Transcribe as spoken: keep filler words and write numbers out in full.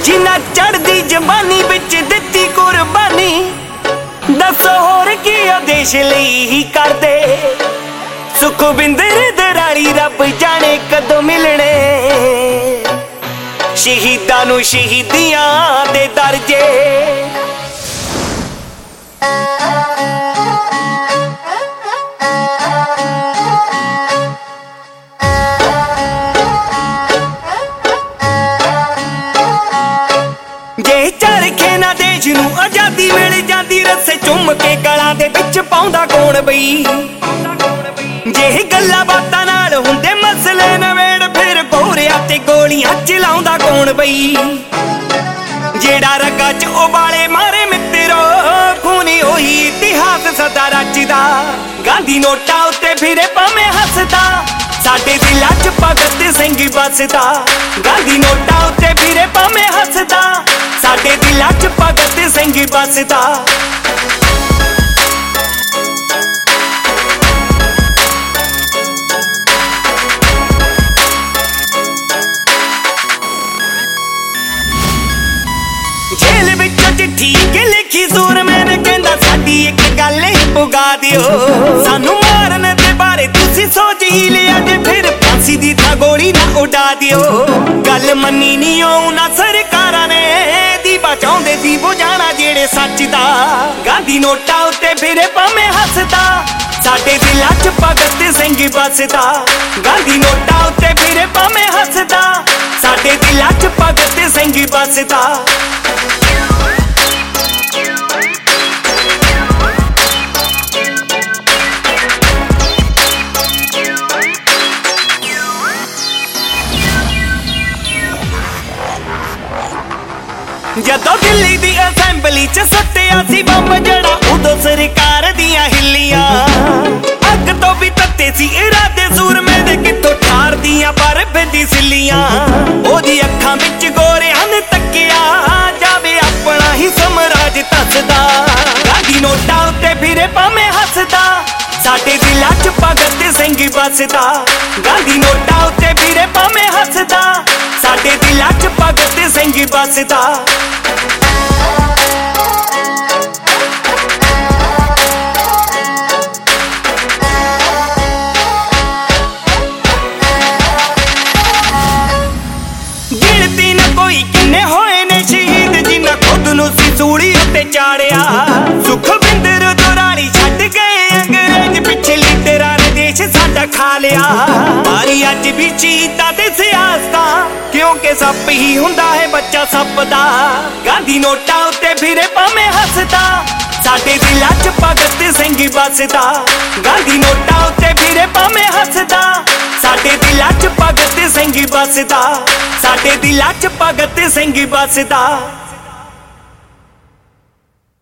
जिन्ना चढ़दी जवानी बिच दित्ती कुर्बानी, दसो होर की देश लई ही करदे। सुखविंदर दराड़ी रब जाने कदों मिलने, शहीदां नूं शहीदियां दे दर्जे। जे चरखे ना देश नूं आजादी मिल जांदी, रस्से चुम के गलां दे विच पाउंदा कौन बई। जे गल्लां बातां नाल हुंदे मसले नवेड़, फिर गोरिया ते गोलियां चलाउंदा कौन बई। जेड़ा रगा च उबाले मारे मित्रो, खूनी होई इतिहास सदा रचदा। गांधी नोटा उत्ते फिरे भावें हसदा, साडे दिलां च भगत सिंह बसदा। गांधी नोटा उत्ते फिरे भावें हसदा, साडे दिलां च भगत सिंह बसदा। जेल विचों चिट्ठी के लिखी सूर मैंने कहंदा, साडी इक गल पुगा दिओ। सानू मारन दे बारे तुसी सोच ही लिया जे, फिर फांसी दी था गोली ना उड़ा दिओ। गल मन्नी नहीं उन्हां सरकारां ने, दी बचाउंदे सी बुझाना जेड़े सच दा। गांधी नोटा उत्ते फिरे भावें हसदा, साडे दिलां च भगत सिंह बसदा। गांधी नोटा उत्ते फिरे भावें हसदा, साडे दिलां च भगत सिंह बसदा। जदों दिल्ली दी असैंबली च सट्टिया सी बंब जड़ा, उदों सरकार दियां हिल्लियां। अग तो भी तत्ते सी इरादे सूरमे दे, कित्थों ठार दियां बर्फ दी सिल्लियां। ओदी अखां विच गोरियां ने तक्किया, जावे अपना ही समराज तसदा। गांधी नोटा उत्ते फिरे भावें हसदा, साडे दिलां च भगत सिंह बसदा। गांधी नोटा उत्ते फिरे भावें हसदा, साडे दिलां च भगत सिंह बसदा। गिनती न कोई किन्ने होए ने शहीद, जिन्हां खुद नूं सी सूली उत्ते चाड़िया। सुखविंदर दुराड़ी छड्ड गए अंग्रेज, पिछे लीडरां ने देश साडा खा लिया। मारी अज भी शहीदां ते सियासतां, क्योंकि सप ही हुंदा है बच्चा सप दा। गांधी नोटा उत्ते फिरे भावें हसदा, साडे दिलां च भगत सिंह बसदा। गांधी नोटा उत्ते फिरे भावें हसदा, साडे दिलां च भगत सिंह बसदा। साडे दिलां च भगत सिंह बसदा।